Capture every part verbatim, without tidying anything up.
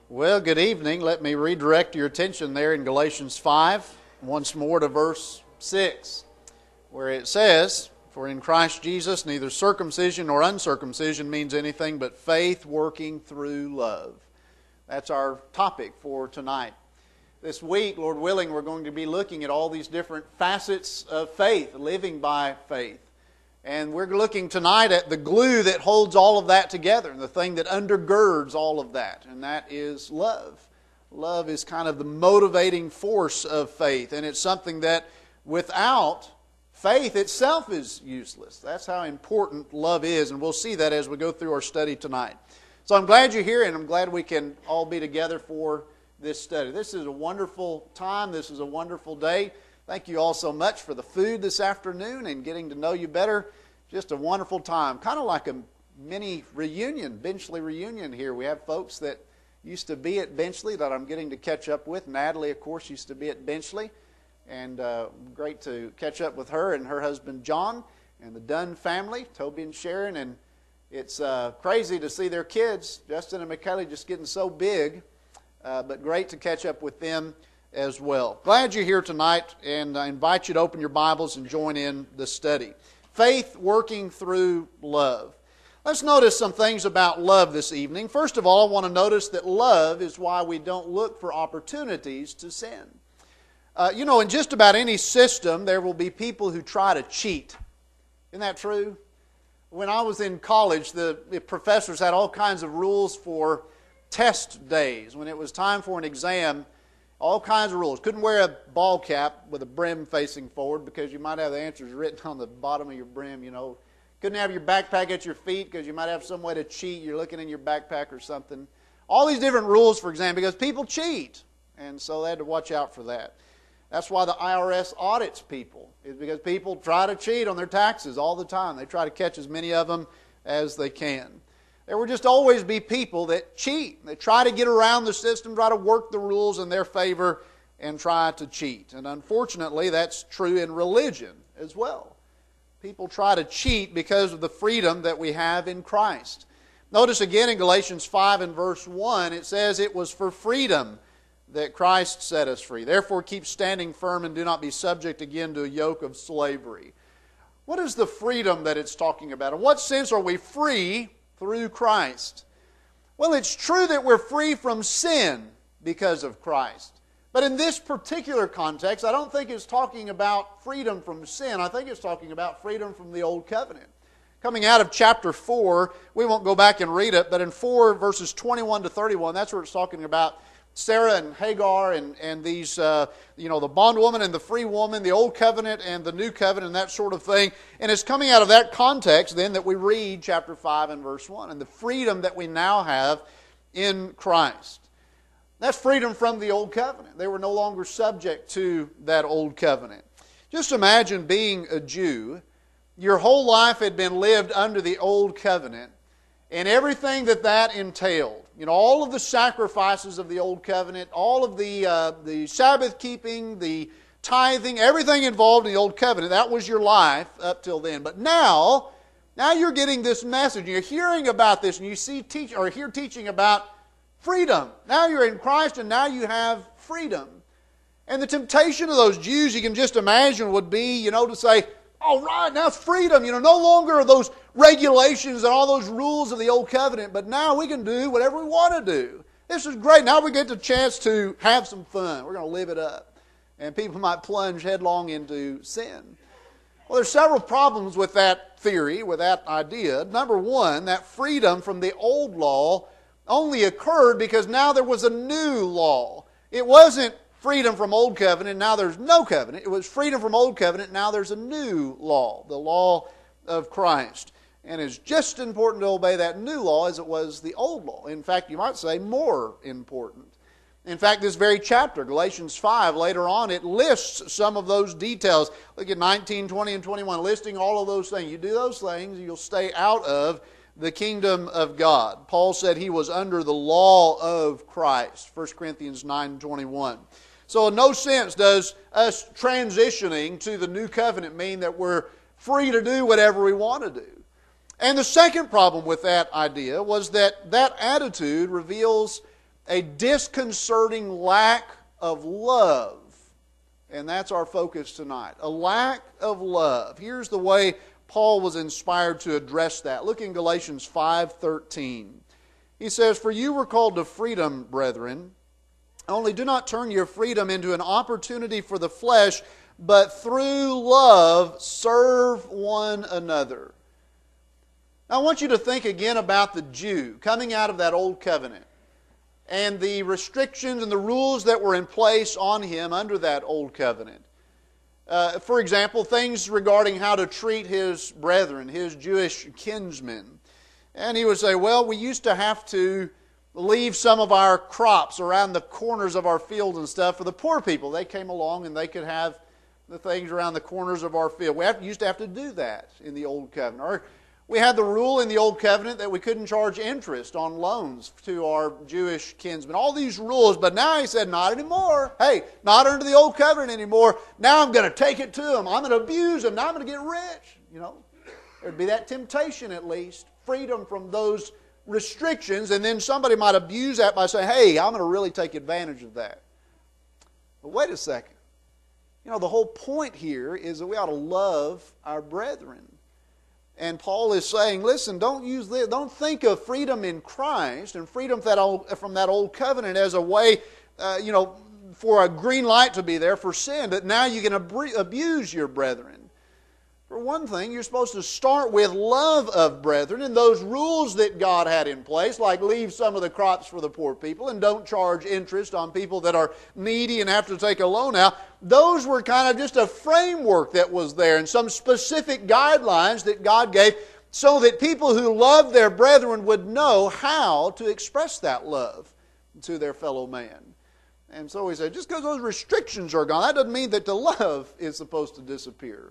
Well, good evening. Let me redirect your attention there in Galatians five, once more to verse six, where it says, "For in Christ Jesus neither circumcision nor uncircumcision means anything but faith working through love." That's our topic for tonight. This week, Lord willing, we're going to be looking at all these different facets of faith, living by faith. And we're looking tonight at the glue that holds all of that together, and the thing that undergirds all of that, and that is love. Love is kind of the motivating force of faith, and it's something that without faith itself is useless. That's how important love is, and we'll see that as we go through our study tonight. So I'm glad you're here, and I'm glad we can all be together for this study. This is a wonderful time. This is a wonderful day. Thank you all so much for the food this afternoon and getting to know you better. Just a wonderful time. Kind of like a mini reunion, Benchley reunion here. We have folks that used to be at Benchley that I'm getting to catch up with. Natalie, of course, used to be at Benchley. And uh, great to catch up with her and her husband John and the Dunn family, Toby and Sharon. And it's uh, crazy to see their kids, Justin and McKelly, just getting so big. Uh, but great to catch up with them as well. Glad you're here tonight, and I invite you to open your Bibles and join in the study. Faith working through love. Let's notice some things about love this evening. First of all, I want to notice that love is why we don't look for opportunities to sin. Uh, you know, in just about any system, there will be people who try to cheat. Isn't that true? When I was in college, the, the professors had all kinds of rules for test days. When it was time for an exam, all kinds of rules. Couldn't wear a ball cap with a brim facing forward because you might have the answers written on the bottom of your brim, you know. Couldn't have your backpack at your feet because you might have some way to cheat. You're looking in your backpack or something. All these different rules for exam because people cheat. And so they had to watch out for that. That's why the I R S audits people, is because people try to cheat on their taxes all the time. They try to catch as many of them as they can. There will just always be people that cheat. They try to get around the system, try to work the rules in their favor, and try to cheat. And unfortunately, that's true in religion as well. People try to cheat because of the freedom that we have in Christ. Notice again in Galatians five and verse one, it says, "It was for freedom that Christ set us free. Therefore keep standing firm and do not be subject again to a yoke of slavery." What is the freedom that it's talking about? In what sense are we free through Christ? Well, it's true that we're free from sin because of Christ. But in this particular context, I don't think it's talking about freedom from sin. I think it's talking about freedom from the old covenant. Coming out of chapter four, we won't go back and read it, but in four verses twenty-one to thirty-one, that's where it's talking about Sarah and Hagar and, and these, uh, you know, the bondwoman and the free woman, the old covenant and the new covenant and that sort of thing. And it's coming out of that context then that we read chapter five and verse one and the freedom that we now have in Christ. That's freedom from the old covenant. They were no longer subject to that old covenant. Just imagine being a Jew. Your whole life had been lived under the old covenant and everything that that entailed. You know, all of the sacrifices of the old covenant, all of the uh, the Sabbath keeping, the tithing, everything involved in the old covenant, that was your life up till then. But now, now you're getting this message. You're hearing about this, and you see teach or hear teaching about freedom. Now you're in Christ, and now you have freedom. And the temptation of those Jews, you can just imagine, would be, you know, to say, all right, now it's freedom. You know, no longer are those regulations and all those rules of the old covenant, but now we can do whatever we want to do. This is great. Now we get the chance to have some fun. We're going to live it up. And people might plunge headlong into sin. Well, there's several problems with that theory, with that idea. Number one, that freedom from the old law only occurred because now there was a new law. It wasn't freedom from old covenant, now there's no covenant. It was freedom from old covenant, now there's a new law, the law of Christ. And it's just as important to obey that new law as it was the old law. In fact, you might say more important. In fact, this very chapter, Galatians five, later on, it lists some of those details. Look at nineteen, twenty, and twenty-one, listing all of those things. You do those things, you'll stay out of the kingdom of God. Paul said he was under the law of Christ, First Corinthians nine, twenty-one. So in no sense does us transitioning to the new covenant mean that we're free to do whatever we want to do. And the second problem with that idea was that that attitude reveals a disconcerting lack of love. And that's our focus tonight. A lack of love. Here's the way Paul was inspired to address that. Look in Galatians five thirteen. He says, "For you were called to freedom, brethren. Only do not turn your freedom into an opportunity for the flesh, but through love serve one another." Now I want you to think again about the Jew coming out of that old covenant and the restrictions and the rules that were in place on him under that old covenant. Uh, for example, things regarding how to treat his brethren, his Jewish kinsmen. And he would say, well, we used to have to leave some of our crops around the corners of our fields and stuff for the poor people. They came along and they could have the things around the corners of our field. We have, used to have to do that in the Old Covenant. Or we had the rule in the Old Covenant that we couldn't charge interest on loans to our Jewish kinsmen. All these rules, but now he said, not anymore. Hey, not under the Old Covenant anymore. Now I'm going to take it to them. I'm going to abuse them. Now I'm going to get rich. You know, there'd be that temptation at least. Freedom from those restrictions, and then somebody might abuse that by saying, hey, I'm going to really take advantage of that. But wait a second. You know, the whole point here is that we ought to love our brethren. And Paul is saying, listen, don't use this, don't think of freedom in Christ and freedom from that old, from that old covenant as a way, uh, you know, for a green light to be there for sin, that now you can ab- abuse your brethren. For one thing, you're supposed to start with love of brethren and those rules that God had in place, like leave some of the crops for the poor people and don't charge interest on people that are needy and have to take a loan out. Those were kind of just a framework that was there and some specific guidelines that God gave so that people who loved their brethren would know how to express that love to their fellow man. And so he said, just because those restrictions are gone, that doesn't mean that the love is supposed to disappear.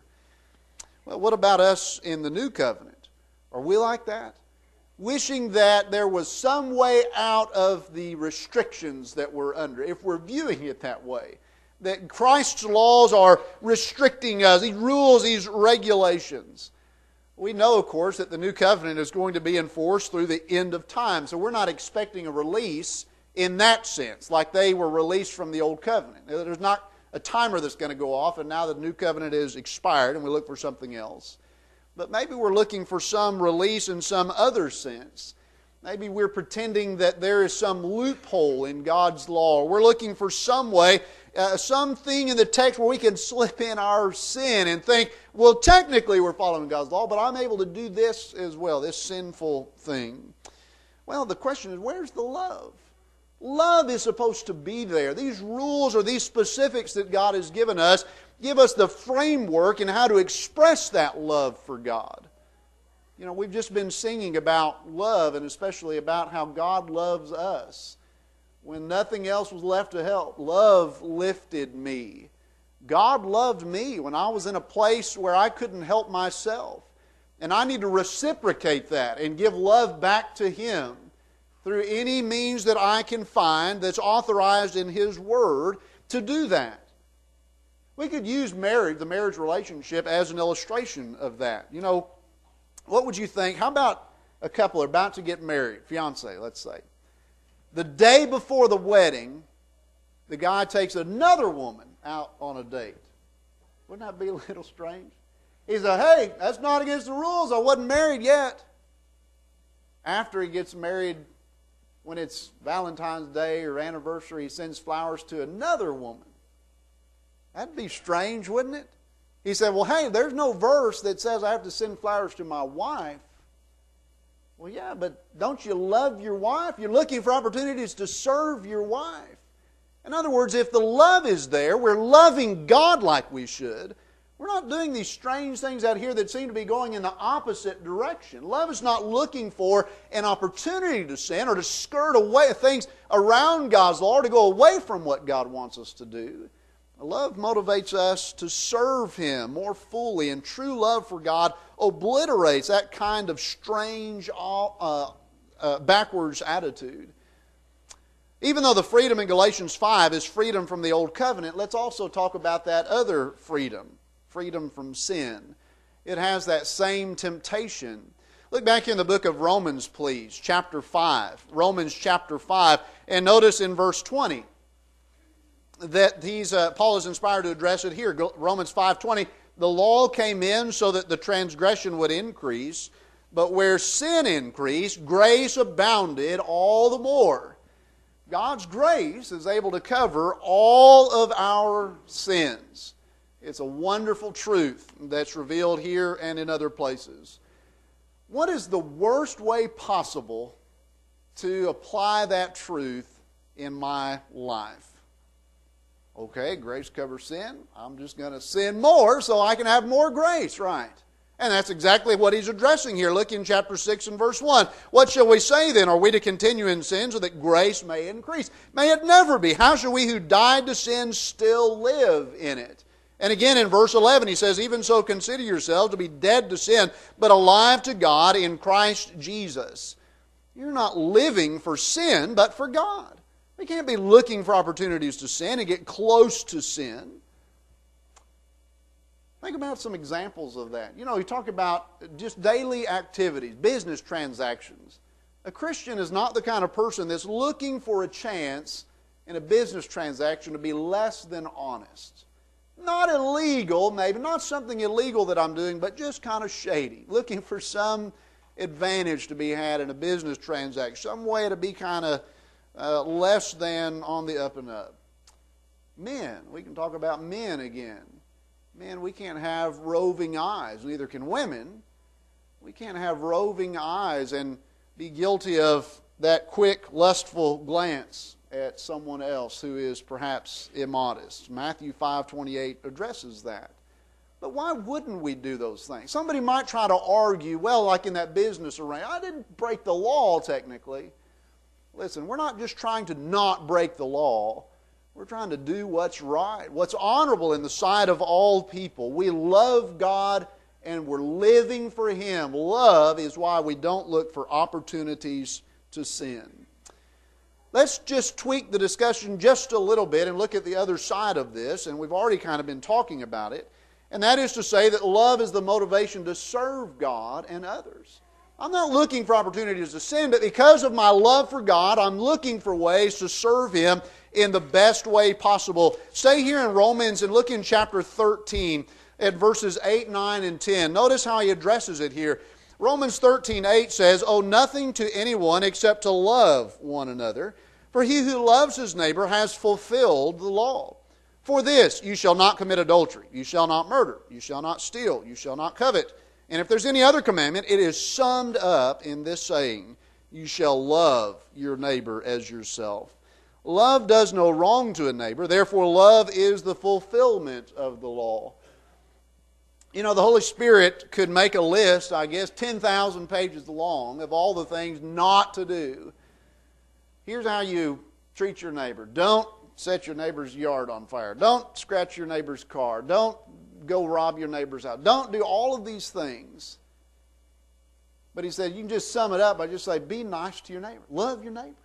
Well, what about us in the new covenant? Are we like that? Wishing that there was some way out of the restrictions that we're under, if we're viewing it that way. That Christ's laws are restricting us, these rules, these regulations. We know, of course, that the new covenant is going to be enforced through the end of time. So we're not expecting a release in that sense, like they were released from the old covenant. There's not a timer that's going to go off, and now the new covenant is expired, and we look for something else. But maybe we're looking for some release in some other sense. Maybe we're pretending that there is some loophole in God's law. Or we're looking for some way, uh, something in the text where we can slip in our sin and think, well, technically we're following God's law, but I'm able to do this as well, this sinful thing. Well, the question is, where's the love? Love is supposed to be there. These rules or these specifics that God has given us give us the framework in how to express that love for God. You know, we've just been singing about love, and especially about how God loves us. When nothing else was left to help, love lifted me. God loved me when I was in a place where I couldn't help myself. And I need to reciprocate that and give love back to Him through any means that I can find that's authorized in His Word to do that. We could use marriage, the marriage relationship, as an illustration of that. You know, what would you think? How about a couple are about to get married, fiancé, let's say. The day before the wedding, the guy takes another woman out on a date. Wouldn't that be a little strange? He said, hey, that's not against the rules. I wasn't married yet. After he gets married, when it's Valentine's Day or anniversary, he sends flowers to another woman. That'd be strange, wouldn't it? He said, well, hey, there's no verse that says I have to send flowers to my wife. Well, yeah, but don't you love your wife? You're looking for opportunities to serve your wife. In other words, if the love is there, we're loving God like we should. We're not doing these strange things out here that seem to be going in the opposite direction. Love is not looking for an opportunity to sin or to skirt away things around God's law or to go away from what God wants us to do. Love motivates us to serve Him more fully, and true love for God obliterates that kind of strange, uh, uh, backwards attitude. Even though the freedom in Galatians five is freedom from the Old Covenant, let's also talk about that other freedom. Freedom from sin. It has that same temptation. Look back in the book of Romans, please, chapter five. Romans chapter five, and notice in verse twenty that he's, uh, Paul is inspired to address it here. Romans five twenty, the law came in so that the transgression would increase, but where sin increased, grace abounded all the more. God's grace is able to cover all of our sins. It's a wonderful truth that's revealed here and in other places. What is the worst way possible to apply that truth in my life? Okay, grace covers sin. I'm just going to sin more so I can have more grace, right? And that's exactly what he's addressing here. Look in chapter six and verse one. What shall we say then? Are we to continue in sin so that grace may increase? May it never be. How shall we who died to sin still live in it? And again in verse eleven he says, even so consider yourselves to be dead to sin, but alive to God in Christ Jesus. You're not living for sin, but for God. We can't be looking for opportunities to sin and get close to sin. Think about some examples of that. You know, you talk about just daily activities, business transactions. A Christian is not the kind of person that's looking for a chance in a business transaction to be less than honest. Not illegal, maybe, not something illegal that I'm doing, but just kind of shady. Looking for some advantage to be had in a business transaction, some way to be kind of uh, less than on the up and up. Men, we can talk about men again. Men, we can't have roving eyes, neither can women. We can't have roving eyes and be guilty of that quick, lustful glance at someone else who is perhaps immodest. Matthew five twenty-eight addresses that. But why wouldn't we do those things? Somebody might try to argue, well, like in that business arrangement, I didn't break the law technically. Listen, we're not just trying to not break the law. We're trying to do what's right, what's honorable in the sight of all people. We love God and we're living for Him. Love is why we don't look for opportunities to sin. Let's just tweak the discussion just a little bit and look at the other side of this, and we've already kind of been talking about it, and that is to say that love is the motivation to serve God and others. I'm not looking for opportunities to sin, but because of my love for God, I'm looking for ways to serve Him in the best way possible. Stay here in Romans and look in chapter thirteen at verses eight, nine, and ten. Notice how he addresses it here. Romans thirteen eight says, owe nothing to anyone except to love one another, for he who loves his neighbor has fulfilled the law. For this, you shall not commit adultery, you shall not murder, you shall not steal, you shall not covet. And if there's any other commandment, it is summed up in this saying, you shall love your neighbor as yourself. Love does no wrong to a neighbor, therefore love is the fulfillment of the law. You know, the Holy Spirit could make a list, I guess, ten thousand pages long of all the things not to do. Here's how you treat your neighbor. Don't set your neighbor's yard on fire. Don't scratch your neighbor's car. Don't go rob your neighbor's house. Don't do all of these things. But he said you can just sum it up by just saying, be nice to your neighbor. Love your neighbor.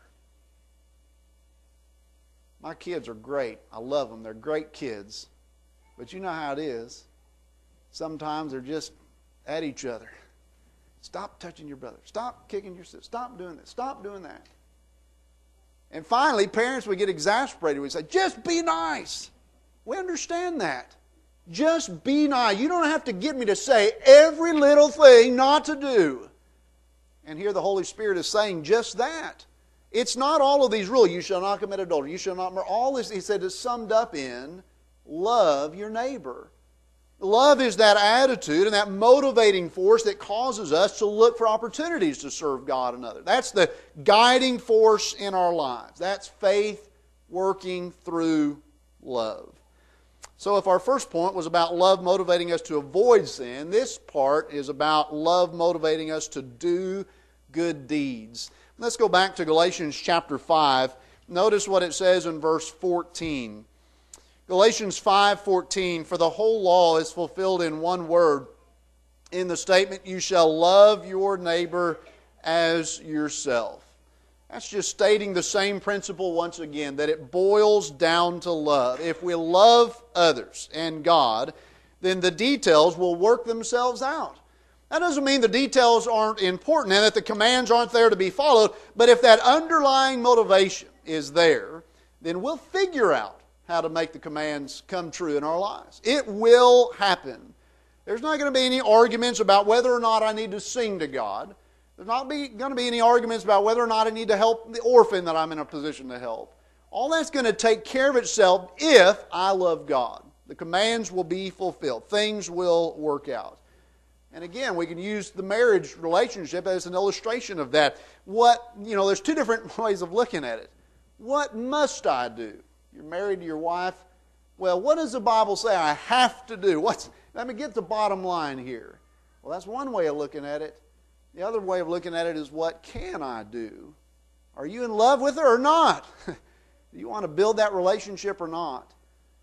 My kids are great. I love them. They're great kids. But you know how it is. Sometimes they're just at each other. Stop touching your brother. Stop kicking your sister. Stop doing this. Stop doing that. And finally, parents would get exasperated. We'd say, just be nice. We understand that. Just be nice. You don't have to get me to say every little thing not to do. And here the Holy Spirit is saying just that. It's not all of these rules. You shall not commit adultery. You shall not murder. All this, he said, is summed up in love your neighbor. Love is that attitude and that motivating force that causes us to look for opportunities to serve God and others. That's the guiding force in our lives. That's faith working through love. So if our first point was about love motivating us to avoid sin, this part is about love motivating us to do good deeds. Let's go back to Galatians chapter five. Notice what it says in verse fourteen. Galatians five fourteen, for the whole law is fulfilled in one word, in the statement, you shall love your neighbor as yourself. That's just stating the same principle once again, that it boils down to love. If we love others and God, then the details will work themselves out. That doesn't mean the details aren't important and that the commands aren't there to be followed, but if that underlying motivation is there, then we'll figure out how to make the commands come true in our lives. It will happen. There's not going to be any arguments about whether or not I need to sing to God. There's not be, going to be any arguments about whether or not I need to help the orphan that I'm in a position to help. All that's going to take care of itself if I love God. The commands will be fulfilled. Things will work out. And again, we can use the marriage relationship as an illustration of that. What, you know, there's two different ways of looking at it. What must I do? You're married to your wife. Well, what does the Bible say I have to do? What's, let me get the bottom line here. Well, that's one way of looking at it. The other way of looking at it is, what can I do? Are you in love with her or not? Do you want to build that relationship or not?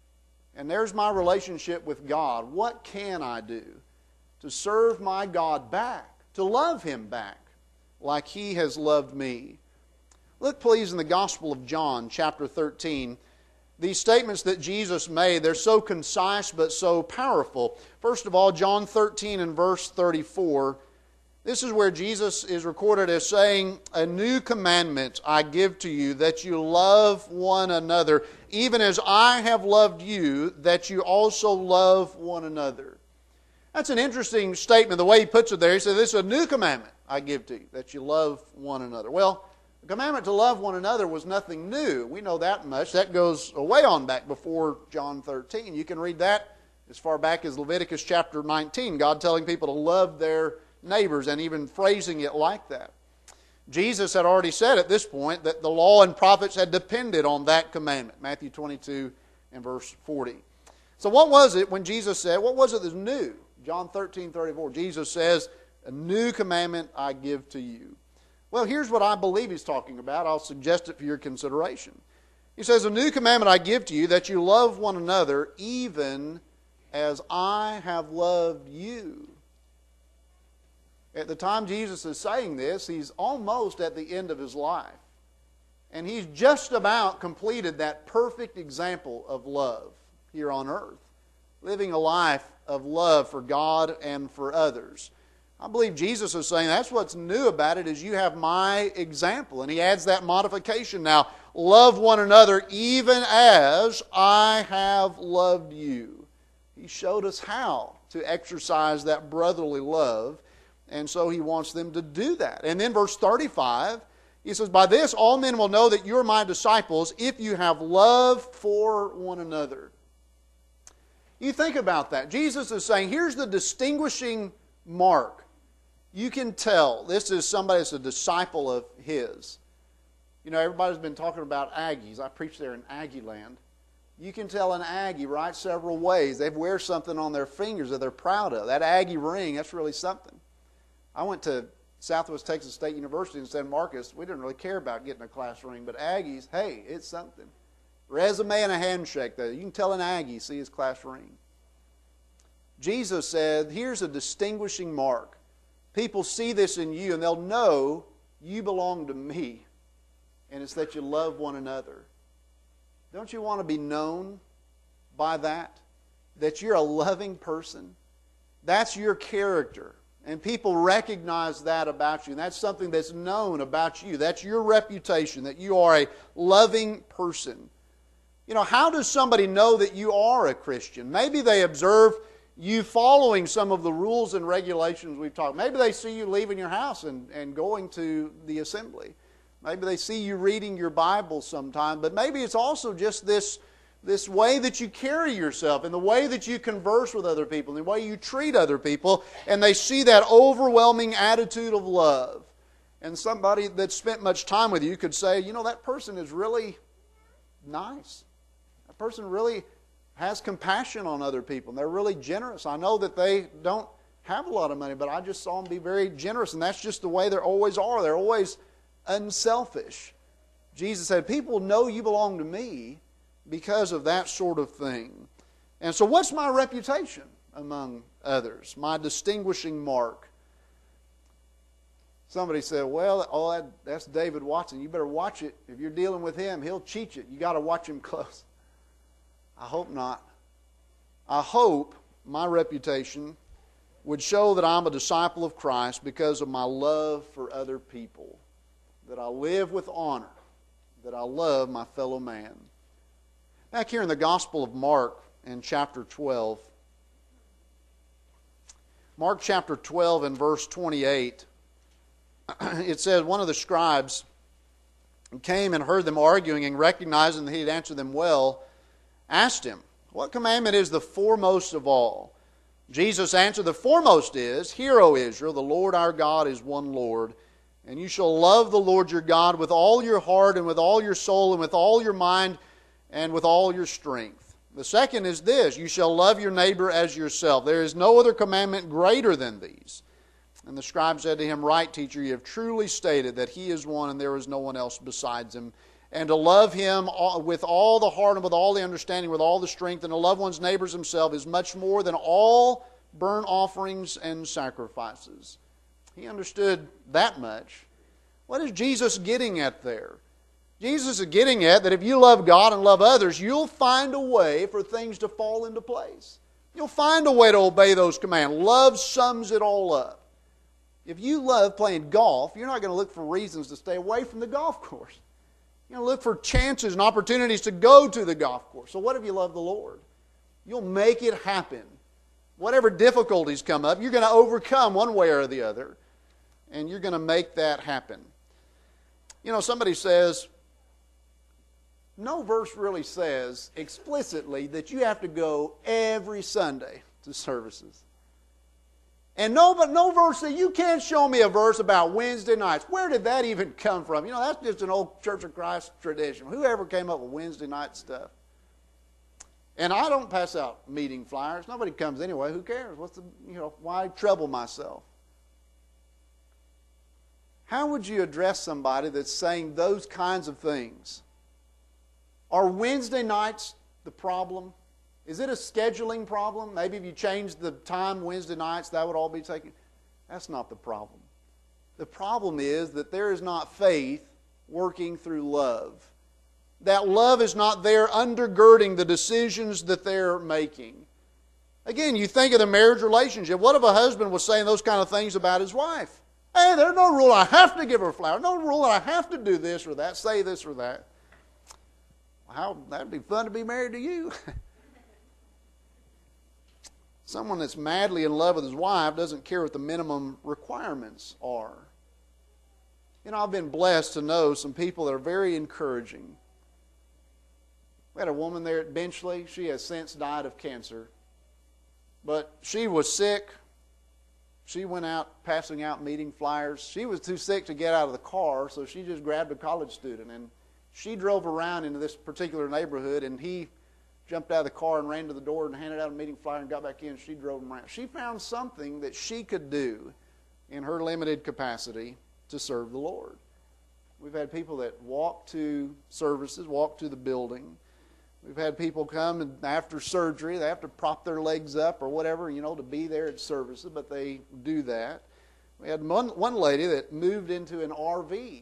And there's my relationship with God. What can I do to serve my God back, to love Him back like He has loved me? Look, please, in the Gospel of John, chapter thirteen. These statements that Jesus made, they're so concise but so powerful. First of all, John thirteen and verse thirty-four. This is where Jesus is recorded as saying, "A new commandment I give to you, that you love one another, even as I have loved you, that you also love one another." That's an interesting statement, the way he puts it there. He said, "This is a new commandment I give to you, that you love one another." Well, the commandment to love one another was nothing new. We know that much. That goes way on back before John thirteen. You can read that as far back as Leviticus chapter nineteen, God telling people to love their neighbors and even phrasing it like that. Jesus had already said at this point that the law and prophets had depended on that commandment, Matthew twenty-two and verse forty. So what was it when Jesus said, what was it that's new? John thirteen thirty-four, Jesus says, "A new commandment I give to you." Well, here's what I believe He's talking about. I'll suggest it for your consideration. He says, "A new commandment I give to you, that you love one another, even as I have loved you." At the time Jesus is saying this, He's almost at the end of His life. And He's just about completed that perfect example of love here on earth. Living a life of love for God and for others. I believe Jesus is saying that's what's new about it, is you have my example. And He adds that modification now. Love one another even as I have loved you. He showed us how to exercise that brotherly love. And so He wants them to do that. And then verse thirty-five, He says, "By this all men will know that you are my disciples, if you have love for one another." You think about that. Jesus is saying, here's the distinguishing mark. You can tell this is somebody that's a disciple of His. You know, everybody's been talking about Aggies. I preach there in Aggie land. You can tell an Aggie, right, several ways. They wear something on their fingers that they're proud of. That Aggie ring, that's really something. I went to Southwest Texas State University in San Marcos. We didn't really care about getting a class ring, but Aggies, hey, it's something. Resume and a handshake, though. You can tell an Aggie, see his class ring. Jesus said, here's a distinguishing mark. People see this in you and they'll know you belong to me. And it's that you love one another. Don't you want to be known by that? That you're a loving person? That's your character. And people recognize that about you. And that's something that's known about you. That's your reputation, that you are a loving person. You know, how does somebody know that you are a Christian? Maybe they observe you following some of the rules and regulations we've talked. Maybe they see you leaving your house and, and going to the assembly. Maybe they see you reading your Bible sometime. But maybe it's also just this, this way that you carry yourself and the way that you converse with other people and the way you treat other people. And they see that overwhelming attitude of love. And somebody that spent much time with you could say, you know, that person is really nice. That person really has compassion on other people, and they're really generous. I know that they don't have a lot of money, but I just saw them be very generous, and that's just the way they always are. They're always unselfish. Jesus said, people know you belong to me because of that sort of thing. And so what's my reputation among others? My distinguishing mark? Somebody said, well, oh, that, that's David Watson. You better watch it. If you're dealing with him, he'll cheat you. You got to watch him close. I hope not. I hope my reputation would show that I'm a disciple of Christ because of my love for other people, that I live with honor, that I love my fellow man. Back here in the Gospel of Mark in chapter twelve, Mark chapter twelve and verse twenty-eight, it says, one of the scribes came and heard them arguing, and recognizing that he had answered them well, asked him, what commandment is the foremost of all? Jesus answered, the foremost is, Hear, O Israel, the Lord our God is one Lord, and you shall love the Lord your God with all your heart and with all your soul and with all your mind and with all your strength. The second is this, you shall love your neighbor as yourself. There is no other commandment greater than these. And the scribe said to him, Right, teacher, you have truly stated that he is one and there is no one else besides him. And to love him with all the heart and with all the understanding, with all the strength, and to love one's neighbors himself is much more than all burnt offerings and sacrifices. He understood that much. What is Jesus getting at there? Jesus is getting at that if you love God and love others, you'll find a way for things to fall into place. You'll find a way to obey those commands. Love sums it all up. If you love playing golf, you're not going to look for reasons to stay away from the golf course. You're going to look for chances and opportunities to go to the golf course. So what if you love the Lord? You'll make it happen. Whatever difficulties come up, you're going to overcome one way or the other. And you're going to make that happen. You know, somebody says, no verse really says explicitly that you have to go every Sunday to services. And no, but no verse that you can't show me a verse about Wednesday nights. Where did that even come from? You know, that's just an old Church of Christ tradition. Whoever came up with Wednesday night stuff? And I don't pass out meeting flyers. Nobody comes anyway. Who cares? What's the, you know, why trouble myself? How would you address somebody that's saying those kinds of things? Are Wednesday nights the problem? Is it a scheduling problem? Maybe if you change the time Wednesday nights, that would all be taken. That's not the problem. The problem is that there is not faith working through love. That love is not there undergirding the decisions that they're making. Again, you think of the marriage relationship. What if a husband was saying those kind of things about his wife? Hey, there's no rule I have to give her a flower. No rule that I have to do this or that, say this or that. How, that'd be fun to be married to you. Someone that's madly in love with his wife doesn't care what the minimum requirements are. You know, I've been blessed to know some people that are very encouraging. We had a woman there at Benchley. She has since died of cancer. But she was sick. She went out passing out meeting flyers. She was too sick to get out of the car, so she just grabbed a college student. And she drove around into this particular neighborhood, and he jumped out of the car and ran to the door and handed out a meeting flyer and got back in. She drove him around. She found something that she could do in her limited capacity to serve the Lord. We've had people that walk to services, walk to the building. We've had people come and after surgery, they have to prop their legs up or whatever, you know, to be there at services, but they do that. We had one, one lady that moved into an R V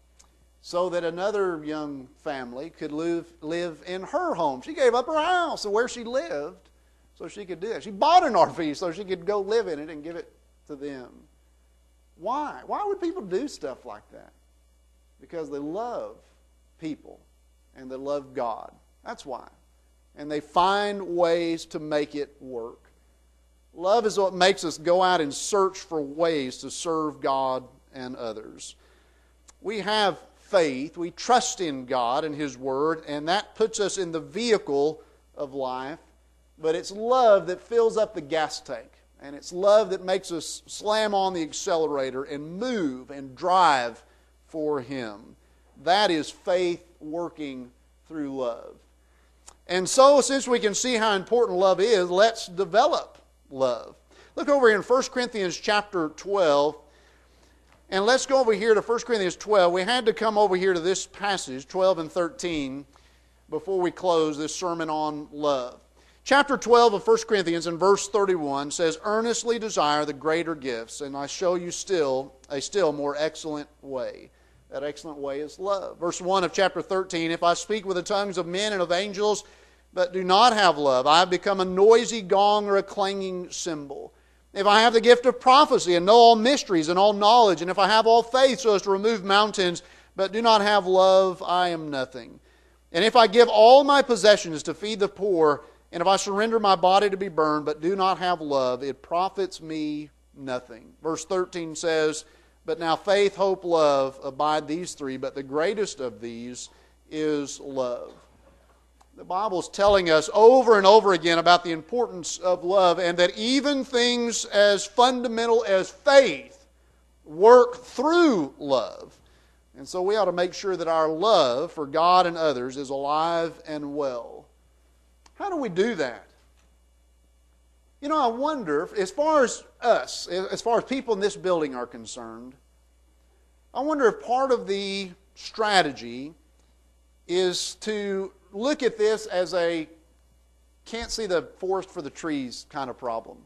so that another young family could live, live in her home. She gave up her house and where she lived so she could do that. She bought an R V so she could go live in it and give it to them. Why? Why would people do stuff like that? Because they love people and they love God. That's why. And they find ways to make it work. Love is what makes us go out and search for ways to serve God and others. We have faith, we trust in God and His Word, and that puts us in the vehicle of life. But it's love that fills up the gas tank. And it's love that makes us slam on the accelerator and move and drive for Him. That is faith working through love. And so, since we can see how important love is, let's develop love. Look over here in First Corinthians chapter twelve. And let's go over here to First Corinthians twelve. We had to come over here to this passage, twelve and thirteen, before we close this sermon on love. Chapter twelve of First Corinthians in verse thirty-one says, Earnestly desire the greater gifts, and I show you still a still more excellent way. That excellent way is love. Verse one of chapter thirteen, If I speak with the tongues of men and of angels, but do not have love, I have become a noisy gong or a clanging cymbal. if I have the gift of prophecy and know all mysteries and all knowledge, and if I have all faith so as to remove mountains, but do not have love, I am nothing. And if I give all my possessions to feed the poor, and if I surrender my body to be burned, but do not have love, it profits me nothing. Verse thirteen says, but now faith, hope, love, abide these three, but the greatest of these is love. The Bible's telling us over and over again about the importance of love, and that even things as fundamental as faith work through love. And so we ought to make sure that our love for God and others is alive and well. How do we do that? You know, I wonder, as far as us, as far as people in this building are concerned, I wonder if part of the strategy is to look at this as a can't see the forest for the trees kind of problem.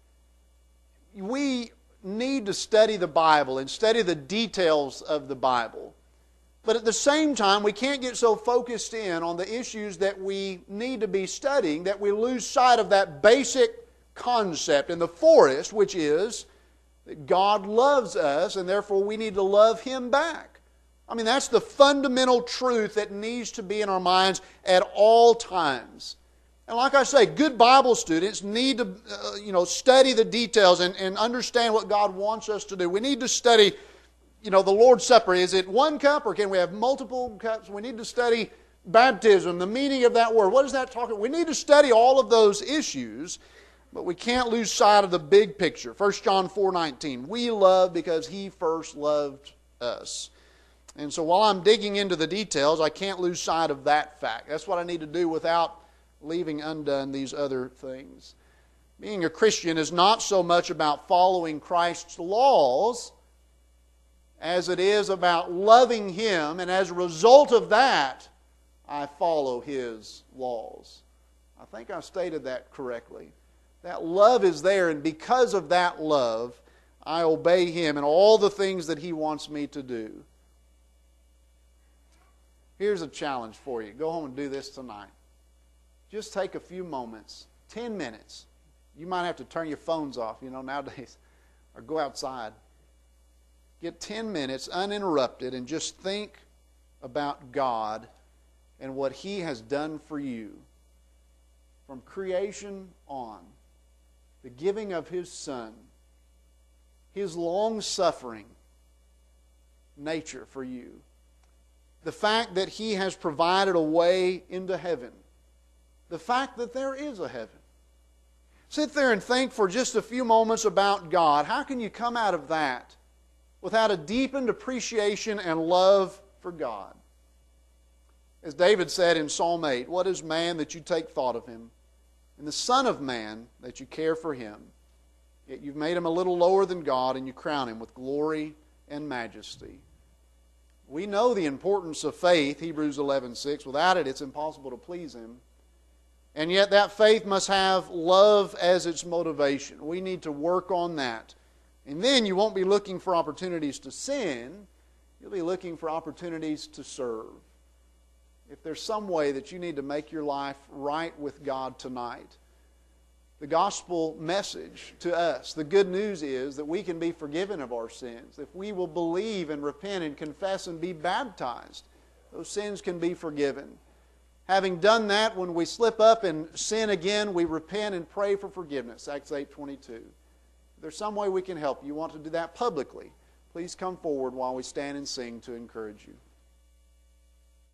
We need to study the Bible and study the details of the Bible. But at the same time, we can't get so focused in on the issues that we need to be studying that we lose sight of that basic concept in the forest, which is that God loves us and therefore we need to love Him back. I mean, that's the fundamental truth that needs to be in our minds at all times. And like I say, good Bible students need to uh, you know, study the details and, and understand what God wants us to do. We need to study, you know, the Lord's Supper. Is it one cup or can we have multiple cups? We need to study baptism, the meaning of that word. What does that talk about? We need to study all of those issues, but we can't lose sight of the big picture. First John four nineteen, we love because He first loved us. And so while I'm digging into the details, I can't lose sight of that fact. That's what I need to do without leaving undone these other things. Being a Christian is not so much about following Christ's laws as it is about loving Him, and as a result of that, I follow His laws. I think I stated that correctly. That love is there, and because of that love, I obey Him in all the things that He wants me to do. Here's a challenge for you. Go home and do this tonight. Just take a few moments, ten minutes. You might have to turn your phones off, you know, nowadays, or go outside. Get ten minutes uninterrupted and just think about God and what He has done for you from creation on. The giving of His Son, His long-suffering nature for you. The fact that He has provided a way into heaven. The fact that there is a heaven. Sit there and think for just a few moments about God. How can you come out of that without a deepened appreciation and love for God? As David said in Psalm eight, what is man that you take thought of him, and the Son of Man that you care for him? Yet you've made him a little lower than God, and you crown him with glory and majesty. We know the importance of faith, Hebrews eleven six. Without it, it's impossible to please Him. And yet that faith must have love as its motivation. We need to work on that. And then you won't be looking for opportunities to sin. You'll be looking for opportunities to serve. If there's some way that you need to make your life right with God tonight, the gospel message to us, the good news is that we can be forgiven of our sins. If we will believe and repent and confess and be baptized, those sins can be forgiven. Having done that, when we slip up and sin again, we repent and pray for forgiveness. Acts eight twenty-two. If there's some way we can help you, you want to do that publicly, please come forward while we stand and sing to encourage you.